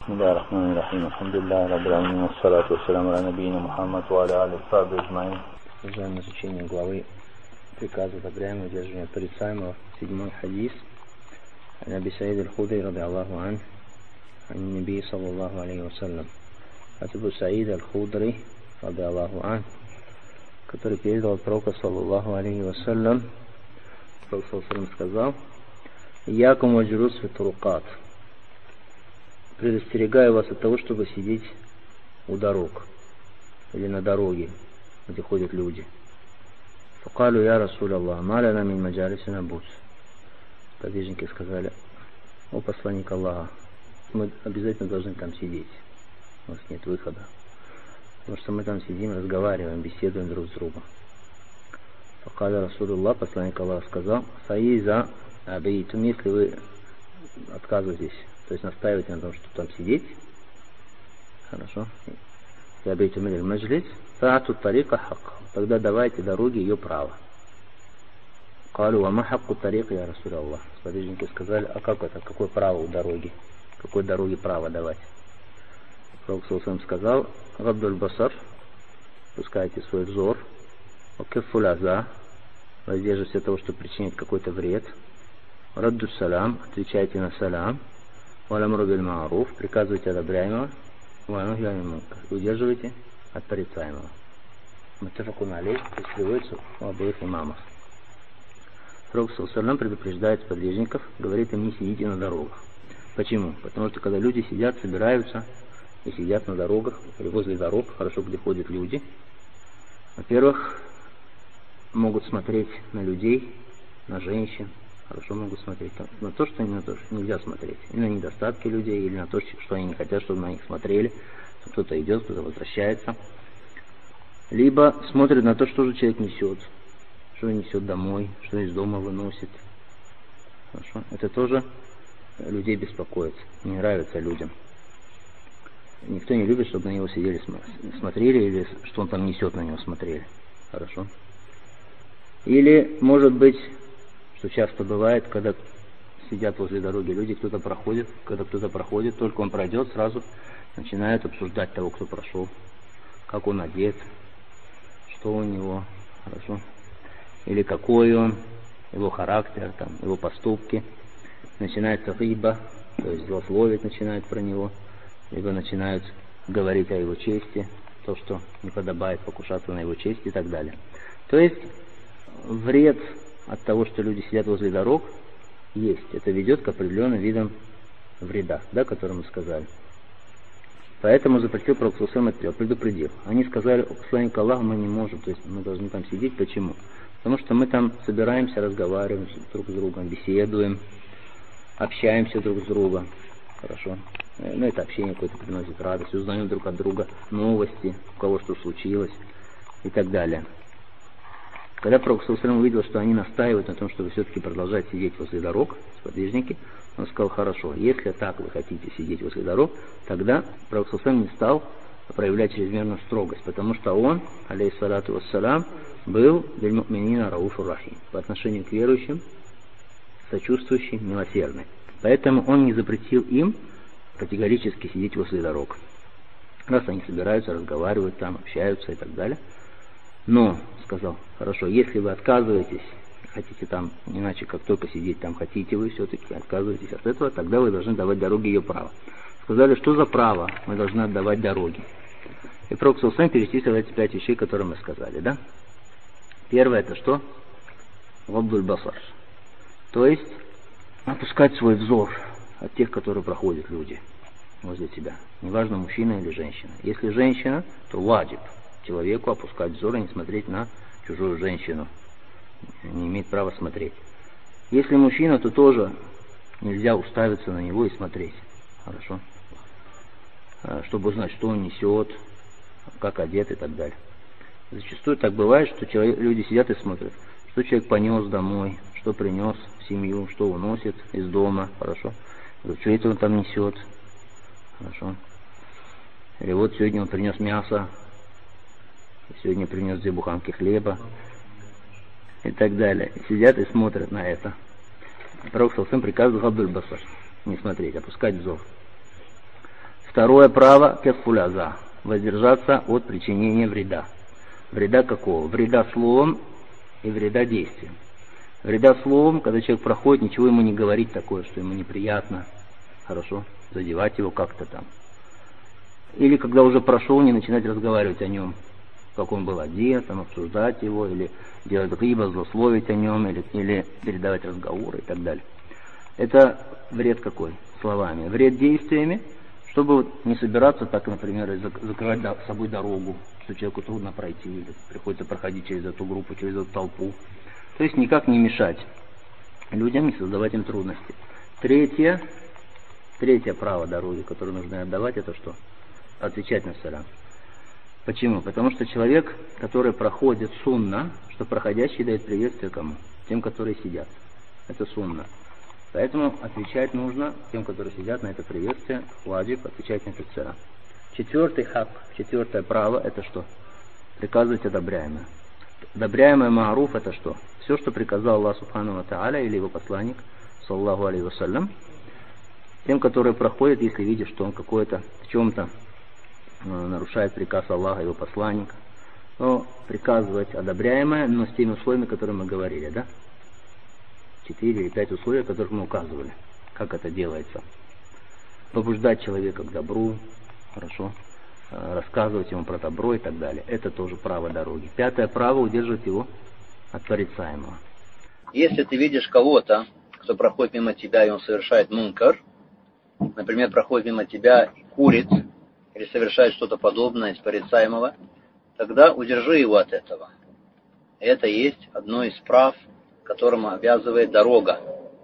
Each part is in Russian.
بسم الله الرحمن الرحيم الحمد لله رب العالمين والصلاة والسلام على نبينا محمد وعلى آله وصحبه أجمعين. Продолжаем изучение главы приказа одобряемого удерживания порицаемого, 7-й хадис. عن أبي سعيد الخدري رضي الله عنه عن النبي صلى الله عليه وسلم. От Абу Саида аль-Худри رضي الله عنه, который передал от пророка саллаллаху алейхи вассалям. Пророк саллаллаху алейхи вассалям сказал: «Иякум ваджулус фи турукат». Предостерегаю вас от того, чтобы сидеть у дорог или на дороге, где ходят люди. Факалу я Расуль Аллах, маляна мин маджалисина будь. Подвижники сказали: о посланник Аллаха, мы обязательно должны там сидеть. У нас нет выхода. Потому что мы там сидим, разговариваем, беседуем друг с другом. Факаля Расулуллах, посланник Аллаха сказал: саиза абейтум, если вы отказываетесь, то есть настаиваете на том, что там сидеть, хорошо, абейтум или маджлис, фаату тарика хак, тогда давайте дороге ее право. Калу ва ма хакку тарика я Расуль Аллах. Сподвижники сказали: а как это, какое право у дороги? Какой дороге право давать? Пророк саллаллаху сказал: Габдуль басар, пускайте свой взор, окефуль аза, воздерживайтесь от того, что причинит какой-то вред, радду салам, отвечайте на салам, валямру биль мааруф, приказывайте одобряемого, ванухи анил мункар, удерживайте от порицаемого. Муттафакун алейх, приводится у обоих имамов. Пророк саллаллаху предупреждает сподвижников, говорит им: не сидите на дорогах. Почему? Потому что когда люди сидят, собираются и сидят на дорогах или возле дорог, хорошо, где ходят люди, во-первых, могут смотреть на людей, на женщин, хорошо могут смотреть на то, что нельзя смотреть, и на недостатки людей, или на то, что они не хотят, чтобы на них смотрели, что кто-то идет, кто-то возвращается. Либо смотрят на то, что же человек несет, что он несет домой, что из дома выносит. Хорошо? Это тоже людей беспокоит, не нравится людям. Никто не любит, чтобы на него сидели, смотрели, или что он там несет, на него смотрели. Хорошо? Или, может быть, что часто бывает, когда сидят возле дороги люди, кто-то проходит, когда кто-то проходит, только он пройдет, сразу начинают обсуждать того, кто прошел, как он одет, что у него, хорошо? Или какой он, его характер, там, его поступки. Начинается гиба, то есть злословить начинают про него, либо начинают говорить о его чести, то, что не подобает, покушаться на его честь и так далее. То есть вред от того, что люди сидят возле дорог, есть. Это ведет к определенным видам вреда, да, который мы сказали. Поэтому запретил пророк саллаллаху, предупредил. Они сказали: о посланник Аллаха, мы не можем, то есть мы должны там сидеть. Почему? Потому что мы там собираемся, разговариваем друг с другом, беседуем, общаемся друг с другом. Хорошо. Ну, это общение какое-то приносит радость, узнаем друг от друга новости, у кого что случилось и так далее. Когда пророк саллаллаху увидел, что они настаивают на том, чтобы все-таки продолжать сидеть возле дорог, сподвижники, он сказал: хорошо, если так вы хотите сидеть возле дорог, тогда пророк саллаллаху не стал проявлять чрезмерную строгость, потому что он, алейхиссалату вассалям, был биль му'минина рауфур рахим, по отношению к верующим сочувствующий, милосердный. Поэтому он не запретил им категорически сидеть возле дорог. Раз они собираются, разговаривают там, общаются и так далее. Но, сказал: хорошо, если вы отказываетесь, хотите там, иначе как только сидеть там хотите, вы все-таки отказываетесь от этого, тогда вы должны давать дороге ее право. Сказали: что за право мы должны отдавать дороге? И пророк саллаллаху перечислил эти 5 вещей, которые мы сказали, да? Первое — это что? Габдуль басар. То есть опускать свой взор от тех, которые проходят люди возле тебя. Неважно, мужчина или женщина. Если женщина, то ваджиб человеку опускать взор и не смотреть на чужую женщину. Не имеет права смотреть. Если мужчина, то тоже нельзя уставиться на него и смотреть. Хорошо? Чтобы узнать, что он несет, как одет и так далее. Зачастую так бывает, что люди сидят и смотрят, что человек понес домой, что принес в семью, что уносит из дома. Хорошо? Что это он там несет? Хорошо? Или вот сегодня он принес мясо, сегодня принес 2 буханки хлеба и так далее. Сидят и смотрят на это. Пророк саллаллаху приказывал габдуль басар, не смотреть, опускать взор. Второе право кеффуляза. Воздержаться от причинения вреда. Вреда какого? Вреда словом и вреда действием. Вреда словом, когда человек проходит, ничего ему не говорить такое, что ему неприятно. Хорошо? Задевать его как-то там. Или когда уже прошел, не начинать разговаривать о нем, как он был одет, там, обсуждать его, или делать либо злословить о нем, или передавать разговоры и так далее. Это вред какой? Словами. Вред действиями, чтобы вот не собираться так, например, и закрывать с собой дорогу, что человеку трудно пройти, или приходится проходить через эту группу, через эту толпу. То есть никак не мешать людям, не создавать им трудности. Третье право дороги, которое нужно отдавать, это что? Отвечать на салям. Почему? Потому что человек, который проходит сунна, что проходящий дает приветствие кому? Тем, которые сидят. Это сунна. Поэтому отвечать нужно тем, которые сидят на это приветствие, ваджиб, отвечать на этот салям. Четвертый хак, четвертое право, это что? Приказывать одобряемое. Одобряемое мааруф, это что? Все, что приказал Аллах Субхану ва Тааля или его посланник, саллаллаху алейхи вассалям, тем, которые проходят, если видишь, что он какой-то в чем-то нарушает приказ Аллаха, его посланника, то приказывать одобряемое, но с теми условиями, которые мы говорили, да? 4 или 5 условий, о которых мы указывали. Как это делается? Побуждать человека к добру, хорошо, рассказывать ему про добро и так далее. Это тоже право дороги. Пятое право — удерживать его от порицаемого. Если ты видишь кого-то, кто проходит мимо тебя, и он совершает мункар, например, проходит мимо тебя и курит, или совершает что-то подобное из порицаемого, тогда удержи его от этого. Это есть одно из прав, которому обязывает дорога.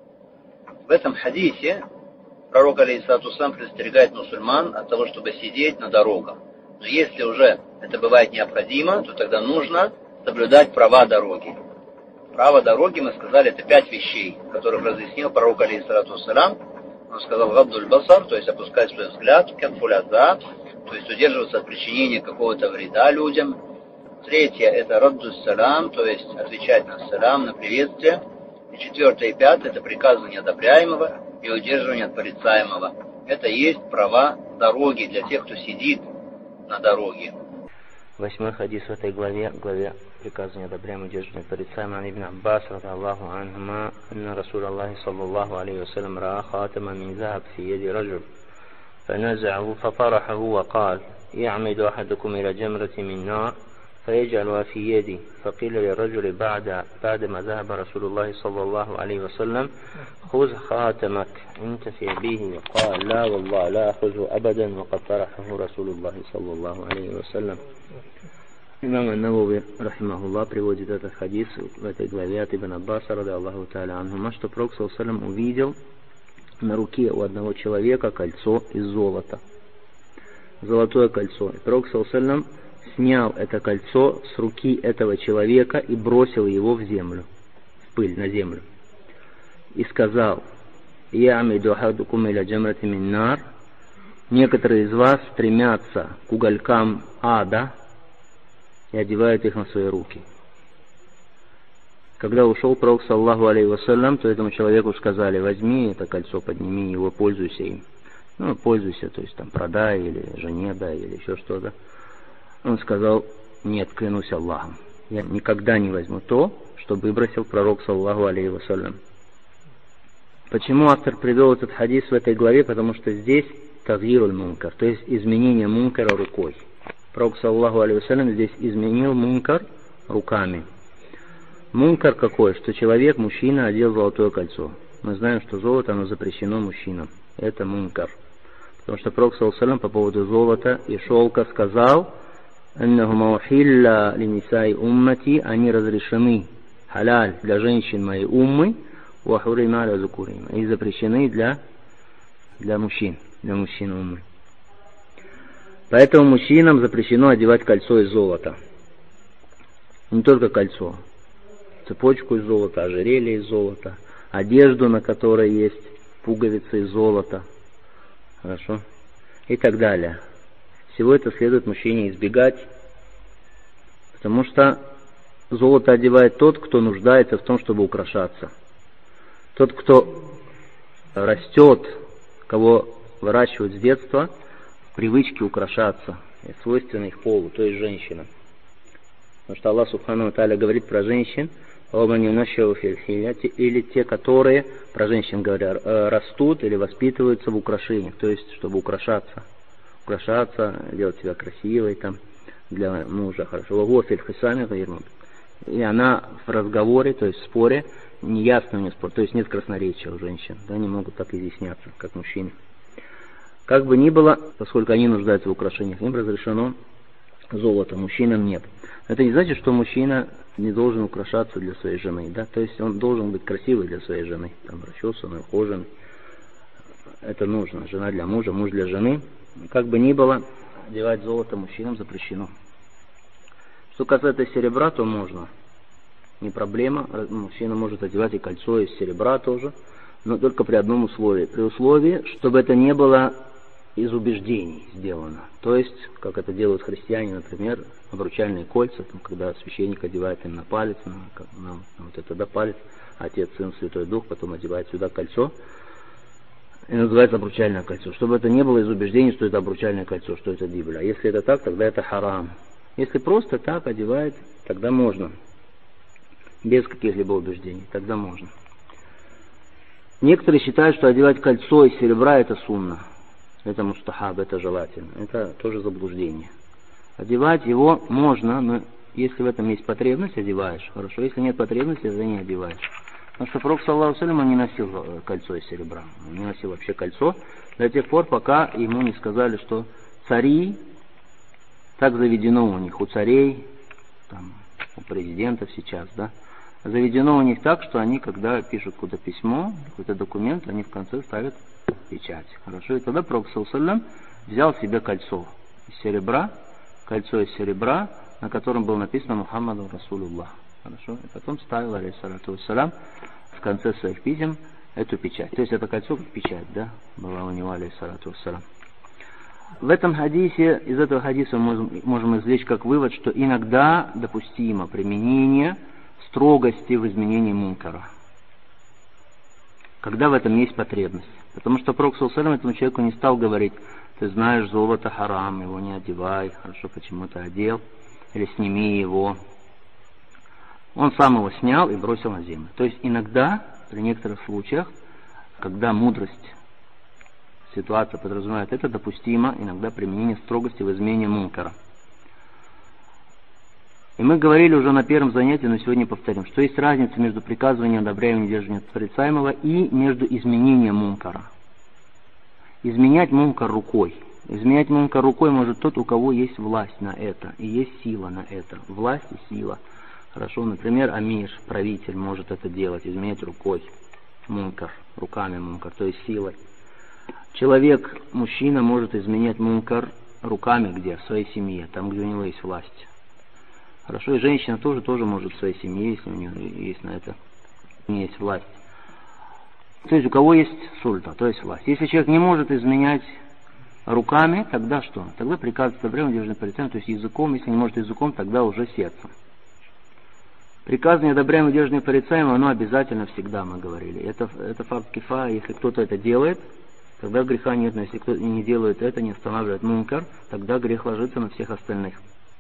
В этом хадисе пророк алейхиссалату вассалям предостерегает мусульман от того, чтобы сидеть на дорогах. Но если уже это бывает необходимо, то тогда нужно соблюдать права дороги. Право дороги, мы сказали, это 5 вещей, которых разъяснил пророк алейхиссалату вассалям. Он сказал гаддуль басар, то есть опускать свой взгляд, кеффуляза, то есть удерживаться от причинения какого-то вреда людям. Третье — это раддус салам, то есть отвечать на салам, на приветствие. И четвертое и пятое — это приказывание одобряемого и удерживание от порицаемого. Это есть права дороги для тех, кто сидит на дороге. 8 хадис в этой главе приказывания одобряемого и удерживания от порицаемого. Ибн Аббас радиаллаху анхума, анна Расул Аллахи саллаллаху алейхи вассалям раа хатама мин захаб фи яди раджуль, فنزعه فطرحه وقال يعمد أحدكم إلى جمرة من نار فيجعلها في يدي. فقيل للرجل بعدما ذهب رسول الله صلى الله عليه وسلم خذ خاتمك انتفع به. قال لا والله لا أخذه أبدا وقد طرحه رسول الله صلى الله عليه وسلم. Имам ан-Навави, рахимахуллах, приводит этот хадис в этой главе от Ибн Аббаса, ради Аллаху та'аля анхума, что пророк саллаллаху алейхи ва саллям увидел на руке у одного человека кольцо из золота. Золотое кольцо. И пророк саллаллаху алейхи ва саллям снял это кольцо с руки этого человека и бросил его в землю, в пыль, на землю. И сказал: «Я'миду ахадукум иля джамрати мин нар». Некоторые из вас стремятся к уголькам ада и одевают их на свои руки. Когда ушел пророк саллаллаху алейхи вассалям, то этому человеку сказали: возьми это кольцо, подними его, пользуйся им. Ну, пользуйся, то есть там продай, или жене дай, или еще что-то. Он сказал: нет, клянусь Аллахом, я никогда не возьму то, что выбросил пророк саллаллаху алейхи вассалям. Почему автор привел этот хадис в этой главе? Потому что здесь тагьируль мункар, то есть изменение мункара рукой. Пророк саллаллаху алейхи вассалям здесь изменил мункар руками. Мункар какой? Что человек, мужчина, одел золотое кольцо. Мы знаем, что золото, оно запрещено мужчинам. Это мункар. Потому что пророк саллаллаху алейхи вассалям по поводу золота и шелка сказал: «Аннаху маухилля линисай уммати», они разрешены, халяль, для женщин моей уммы, вахурима ля зукурим, и запрещены для мужчин уммы. Поэтому мужчинам запрещено одевать кольцо из золота. Не только кольцо, цепочку из золота, ожерелье из золота, одежду, на которой есть пуговицы из золота, хорошо, и так далее. Всего это следует мужчине избегать, потому что золото одевает тот, кто нуждается в том, чтобы украшаться. Тот, кто растет, кого выращивают с детства, привычки украшаться, свойственны их полу, то есть женщинам. Потому что Аллах Субхану ва Тааля говорит про женщин, или те, которые, про женщин говоря, растут или воспитываются в украшениях, то есть чтобы украшаться, делать себя красивой там, для мужа, хорошо. И она в разговоре, то есть в споре, неясно у нее спор, то есть нет красноречия у женщин, да, не могут так изъясняться, как мужчины. Как бы ни было, поскольку они нуждаются в украшениях, им разрешено золото, мужчинам нет. Это не значит, что мужчина не должен украшаться для своей жены, да, то есть он должен быть красивый для своей жены, там, расчесанный, ухоженный. Это нужно, жена для мужа, муж для жены. Как бы ни было, одевать золото мужчинам запрещено. Что касается серебра, то можно, не проблема, мужчина может одевать и кольцо из серебра тоже, но только при одном условии, при условии, чтобы это не было из убеждений сделано. То есть, как это делают христиане, например, обручальные кольца, там, когда священник одевает им на палец, на вот это, да, палец, Отец, Сын, Святой Дух, потом одевает сюда кольцо, и называется обручальное кольцо. Чтобы это не было из убеждений, что это обручальное кольцо, что это Библия. А если это так, тогда это харам. Если просто так одевает, тогда можно. Без каких-либо убеждений, тогда можно. Некоторые считают, что одевать кольцо из серебра это сунна. Это мустахаб, это желательно. Это тоже заблуждение. Одевать его можно, но если в этом есть потребность, одеваешь. Хорошо, если нет потребности, тогда не одеваешь. Потому что Пророк, саллаллаху алейхи ва саллям, он не носил кольцо из серебра. Он не носил вообще кольцо до тех пор, пока ему не сказали, что цари, так заведено у них, у царей, там, у президентов сейчас, да, заведено у них так, что они, когда пишут какое-то письмо, какой-то документ, они в конце ставят печать. Хорошо, и тогда Пророк, саллаллаху алейхи ва саллям, взял себе кольцо из серебра, на котором было написано Мухаммаду Расулуллах. Хорошо, и потом ставил, алейхиссалату вассалям, в конце своих писем эту печать. То есть это кольцо как печать, да, была у него, алейхиссалату вассалям. В этом хадисе, из этого хадиса мы можем извлечь как вывод, что иногда допустимо применение строгости в изменении мункара, когда в этом есть потребность. Потому что Пророк саллаллаху алейхи ва саллям этому человеку не стал говорить: ты знаешь, золото харам, его не одевай, хорошо, почему ты одел, или сними его. Он сам его снял и бросил на землю. То есть иногда, при некоторых случаях, когда мудрость, ситуация подразумевает это, допустимо иногда применение строгости в изменении мункара. И мы говорили уже на первом занятии, но сегодня повторим, что есть разница между приказыванием одобряемого и недержанием порицаемого и между изменением мункара. Изменять мункар рукой. Изменять мункар рукой может тот, у кого есть власть на это и есть сила на это. Власть и сила. Хорошо, например, амир, правитель, может это делать, изменять рукой мункар, руками мункар, то есть силой. Человек, мужчина, может изменять мункар руками где? В своей семье, там, где у него есть власть. Хорошо, и женщина тоже может в своей семье, если у нее есть на это, у нее есть власть. То есть у кого есть сульта, то есть власть. Если человек не может изменять руками, тогда что? Тогда приказывается одобряемым, недержанием порицаемым, то есть языком, если не может языком, тогда уже сердцем. Приказывание одобряемого, недержанием порицаемым, оно обязательно всегда, мы говорили. Это факт кифая, если кто-то это делает, тогда греха нет, но если кто-то не делает это, не останавливает мункар, тогда грех ложится на всех остальных.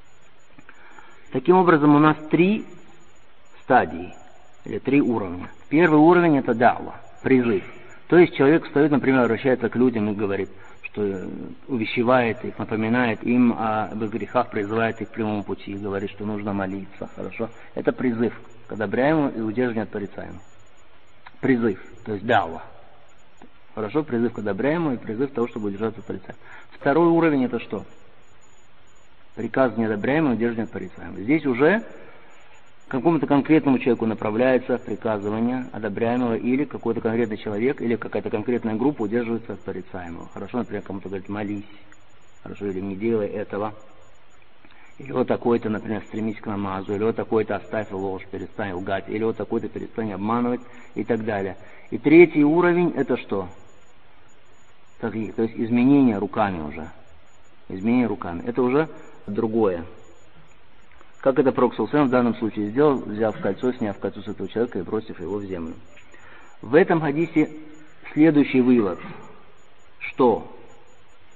Таким образом, у нас 3 стадии, или 3 уровня. Первый уровень это да'ва, призыв. То есть человек встает, например, обращается к людям и говорит, что увещевает их, напоминает им об их грехах, призывает их к прямому пути, говорит, что нужно молиться. Хорошо? Это призыв к одобряемому и удержанию от порицаемого. Призыв, то есть да'ва. Хорошо? Призыв к одобряемому и призыв к тому, чтобы удержаться от порицаемого. Второй уровень это что? Приказ неодобряемый, удержание от порицаемого. Здесь уже к какому-то конкретному человеку направляется приказывание одобряемого, или какой-то конкретный человек, или какая-то конкретная группа удерживается от порицаемого. Хорошо, например, кому-то говорит: молись, хорошо, или не делай этого. Или вот такой-то, например, стремись к намазу, или вот такой-то оставь ложь, перестань лгать, или вот такой-то перестань обманывать, и так далее. И третий уровень это что? То есть изменение руками уже. Изменение руками. Это уже другое. Как это Пророк саллаллаху алейхи ва саллям в данном случае сделал, взяв кольцо, сняв кольцо с этого человека и бросив его в землю. В этом хадисе следующий вывод, что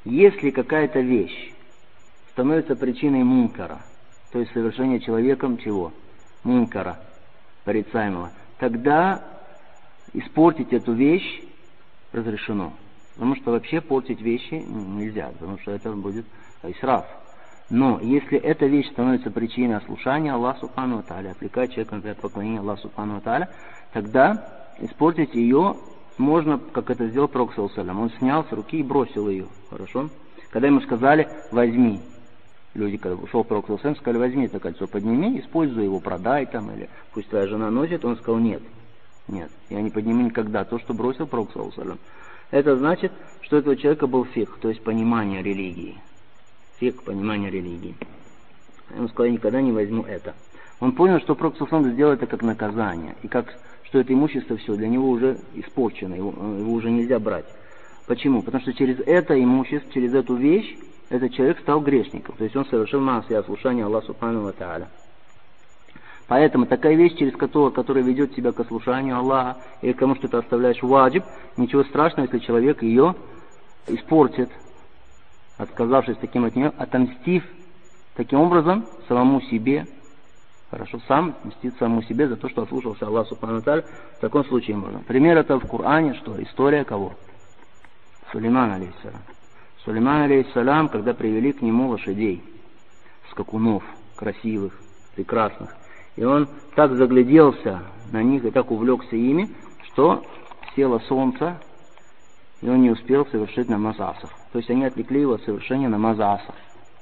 Если какая-то вещь становится причиной мункара, то есть совершения человеком чего? Мункара, порицаемого, тогда испортить эту вещь разрешено. Потому что вообще портить вещи нельзя, потому что это будет исраф. Но если эта вещь становится причиной ослушания Аллаха Субхану ва Тааля, отвлекает человека от поклонения Аллаху Субхану ва Тааля, тогда испортить ее можно, как это сделал Пророк саллаллаху алейхи ва саллям. Он снял с руки и бросил ее. Хорошо? Когда ему сказали, возьми. Люди, когда ушел Пророк саллаллаху алейхи ва саллям, сказали, возьми это кольцо, подними, используй его, продай там, или пусть твоя жена носит. Он сказал, нет, я не подниму никогда то, что бросил Пророк саллаллаху алейхи ва саллям. Это значит, что у этого человека был фикх, то есть понимание религии. Фикх, понимание религии. Он сказал, я никогда не возьму это. Он понял, что Пророк саллаллаху алейхи ва саллям сделал это как наказание, и что это имущество все для него уже испорчено, его уже нельзя брать. Почему? Потому что через это имущество, через эту вещь, этот человек стал грешником. То есть он совершил маасия, ослушание Аллаху Субхану ва Тааля. Поэтому такая вещь, которая ведет тебя к ослушанию Аллаха, или к тому, что ты оставляешь ваджиб, ничего страшного, если человек ее испортит, отказавшись таким от нее, отомстив таким образом самому себе. Хорошо, сам мстит самому себе за то, что ослушался Аллаха Субхану ва Тааля. В таком случае можно. Пример это в Коране, что история кого? Сулеймана алейхиссалям. Сулейман алейхиссалям, когда привели к нему лошадей, скакунов, красивых, прекрасных, и он так загляделся на них и так увлекся ими, что село солнце, и он не успел совершить намаз аср. То есть они отвлекли его от совершения намаза аср.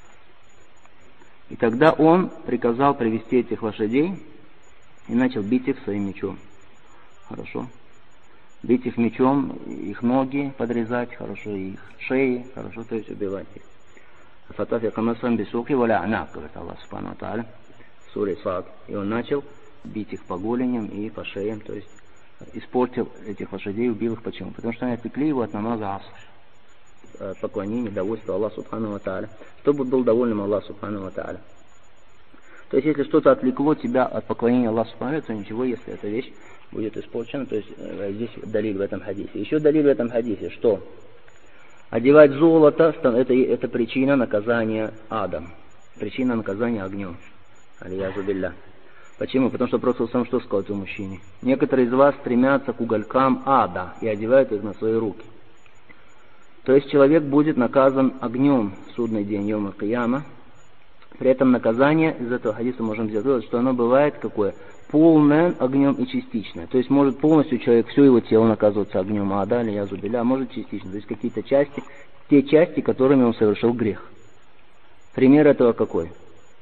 И тогда он приказал привести этих лошадей и начал бить их своим мечом. Хорошо. Бить их мечом, их ноги подрезать, хорошо, их шеи, хорошо, то есть убивать их. Фатафи камасам бисуки валя анак, говорит Аллах Субхану ва Тааля в суре Сад. И он начал бить их по голеням и по шеям, то есть испортил этих лошадей, убил их. Почему? Потому что они отвлекли его от намаза аср, поклонения, довольства Аллаху Субхану ва Тааля, чтобы был довольным Аллах Субхану ва Тааля. То есть, если что-то отвлекло тебя от поклонения Аллаху Субхану ва Тааля, то ничего, если эта вещь будет испорчена. То есть, здесь далиль в этом хадисе. Еще далиль в этом хадисе, что одевать золото, это причина наказания адом, причина наказания огнем. Алиязу билля. Почему? Потому что Пророк сам что сказал этому мужчине? Некоторые из вас стремятся к уголькам ада и одевают их на свои руки. То есть человек будет наказан огнем в судный день, йом аль-кияма. При этом наказание, из этого хадиса можем сделать вывод, что оно бывает какое? Полное огнем и частичное. То есть может полностью человек, все его тело наказываться огнем ада, или язубиля, а может частично. То есть какие-то части, те части, которыми он совершил грех. Пример этого какой?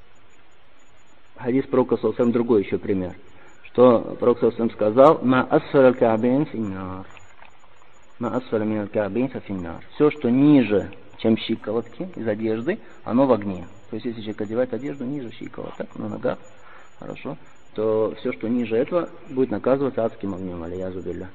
Хадис Пророка саллаллаху алейхи ва саллям другой еще пример. Что Пророк саллаллаху алейхи ва саллям сказал, «Ма асфар аль-ка'бейн финнар». «Ма асфар мин аль-ка'бейн финнар». Все, что ниже, чем щиколотки из одежды, оно в огне. То есть, если человек одевает одежду ниже щиколоток, на ногах, хорошо, то все, что ниже этого, будет наказываться адским огнем, алиязу билля.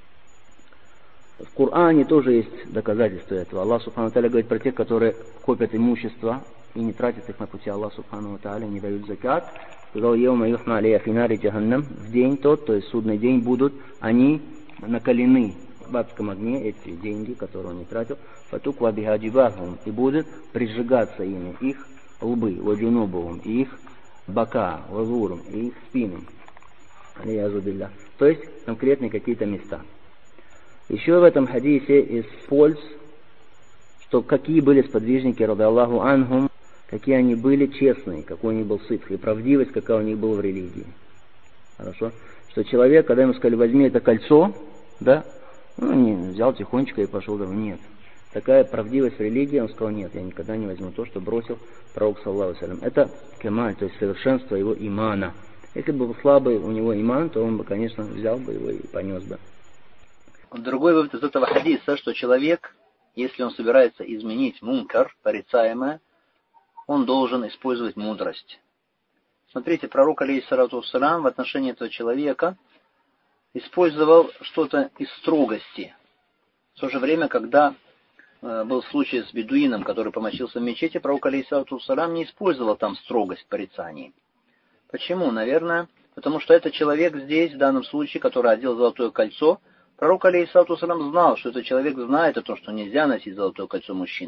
В Коране тоже есть доказательства этого. Аллах Субхану ва Тааля говорит про тех, которые копят имущество и не тратят их на пути Аллаха Субхану ва Тааля, не дают закат. Сказал, «Йома юхна алейя финари джаханнам». В день тот, то есть судный день, будут они накалены в адском огне, эти деньги, которые он не тратил, фатук ва бихаджибахум, и будут прижигаться ими их лбы, ваджунубовым, и их бока, вазуром, и их спинам. Алиязу билля. То есть конкретные какие-то места. Еще в этом хадисе из польз, что какие были сподвижники, ради Аллаху анхум, какие они были честные, какой у них был ситх, и правдивость, какая у них была в религии. Хорошо? Что человек, когда ему сказали, возьми это кольцо, да, не взял тихонечко и пошел домой. Нет. Такая правдивость в религии, он сказал, нет, я никогда не возьму то, что бросил Пророк саллаллаху алейхи ва саллям. Это кемаль, то есть совершенство его имана. Если бы был слабый у него иман, то он бы, конечно, взял бы его и понес бы. Другой вывод из этого хадиса, что человек, если он собирается изменить мункар, порицаемое, он должен использовать мудрость. Смотрите, пророк, алейхиссалату вассалям, в отношении этого человека использовал что-то из строгости. В то же время, когда был случай с бедуином, который помочился в мечети, пророк, алейхиссалату вассалям, не использовал там строгость в порицании. Почему? Наверное, потому что этот человек здесь, в данном случае, который одел золотое кольцо, пророк, алейхиссалату вассалям, знал, что этот человек знает о том, что нельзя носить золотое кольцо мужчинам.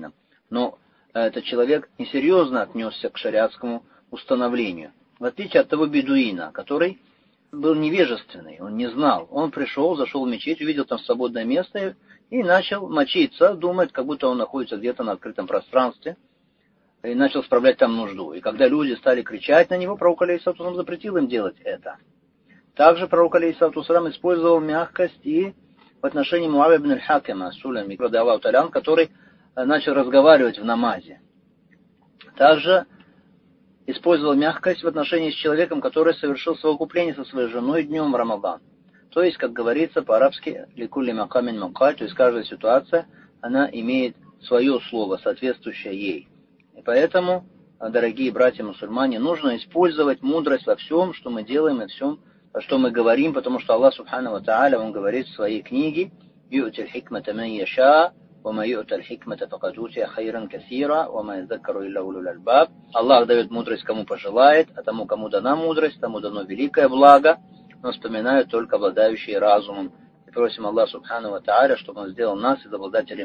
но этот человек несерьезно отнесся к шариатскому установлению. В отличие от того бедуина, который был невежественный, он не знал. Он пришел, зашел в мечеть, увидел там свободное место и начал мочиться, думает, как будто он находится где-то на открытом пространстве, и начал справлять там нужду. И когда люди стали кричать на него, пророк алейхиссалату вассалам запретил им делать это. Также пророк алейхиссалату вассалам использовал мягкость и в отношении Муавия ибн аль-Хакима, Сулами, который начал разговаривать в намазе. Также использовал мягкость в отношении с человеком, который совершил совокупление со своей женой днем в Рамадан. То есть, как говорится по-арабски, ликулли макамин макаль, то есть каждая ситуация, она имеет свое слово, соответствующее ей. И поэтому, дорогие братья-мусульмане, нужно использовать мудрость во всем, что мы делаем, и всем, что мы говорим, потому что Аллах Субхану ва Тааля, Он говорит в своей книге, «Ю'тиль хикмата ман яша, وَمَا يُؤْتَ الْحِكْمَةَ فَقَدْ أُوتِيَ خَيْرًا كَثِيرًا وَمَا يَذَّكَّرُ إِلَّا أُولُو الْأَلْبَابِ». Аллах дает мудрость, кому пожелает, а тому, кому дана мудрость, тому дано великое благо, но вспоминают только обладающие разумом. И просим Аллах Субхану ва Тааля, чтобы Он сделал нас из обладателей